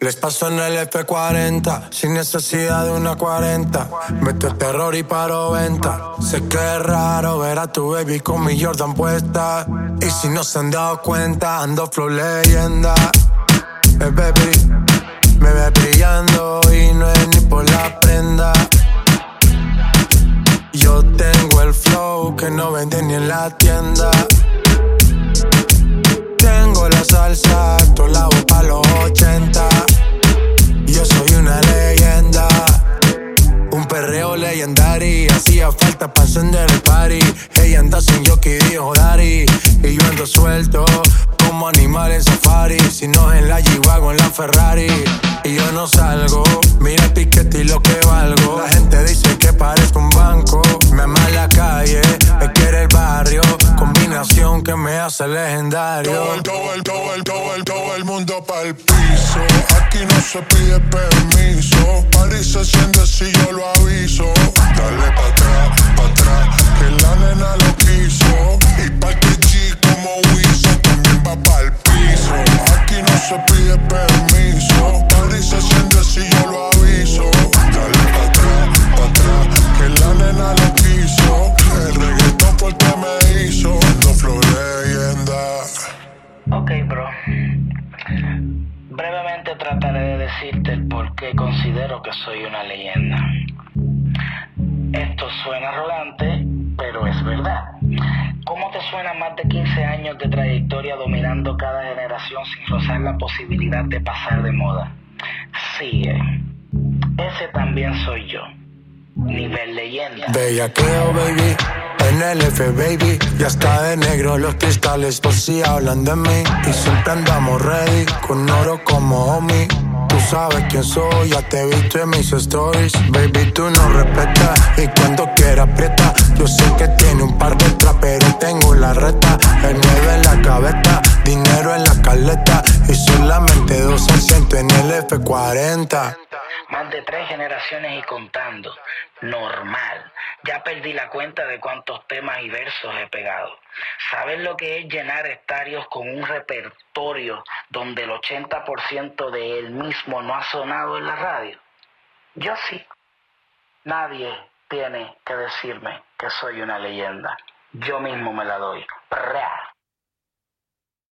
Les paso en el F40, sin necesidad de una 40. Meto el terror y paro venta. Sé que es raro ver a tu baby con mi Jordan puesta. Y si no se han dado cuenta, ando flow leyenda. Baby, me ve brillando y no es ni por la prenda. Yo tengo el flow que no venden ni en la tienda. Tengo la salsa, todo la voz pa' los 80. Yo soy una leyenda, un perreo legendario. Hacía falta pa' encender el party. Ella anda sin jockey, dijo Dari. Y yo ando suelto como animal en safari. Si no es en la G-Wagon, en la Ferrari. Y yo no salgo, mira el piquete y lo que valgo. La gente dice que parezco un banco. Me ama la calle, me quiere el barrio. Combinación que me hace legendario. Todo el mundo pa'l piso. Aquí no se pide permiso. París se enciende si yo lo aviso. Dale pa' atrás, que la nena lo quiso. Y pa' que G como Wiso también va pa'l piso. Aquí no se pide permiso. París se enciende si yo lo aviso. Dale pa' atrás, que la nena lo quiso. El reggaetón fue el que me hizo. No flow leyenda. Ok, bro. Brevemente trataré de decirte el por qué considero que soy una leyenda. Esto suena arrogante, pero es verdad. ¿Cómo te suenan más de 15 años de trayectoria dominando cada generación sin rozar la posibilidad de pasar de moda? Sigue. Ese también soy yo. Nivel leyenda. Bellaqueo, baby, en el F, baby. Ya está de negro los cristales por si hablan de mí. Y siempre andamos ready, con oro como homie. Tú sabes quién soy, ya te he visto en mis stories. Baby, tú no respetas y cuando quieras aprieta. Yo sé que tiene un par de extras, pero tengo la reta. El 9 en la cabeza, dinero en la caleta. Y solamente 2 asientos en el F40. Más de 3 generaciones y contando. Normal. Ya perdí la cuenta de cuántos temas y versos he pegado. ¿Sabes lo que es llenar estadios con un repertorio donde el 80% de él mismo no ha sonado en la radio? Yo sí. Nadie tiene que decirme que soy una leyenda. Yo mismo me la doy. ¡Pra!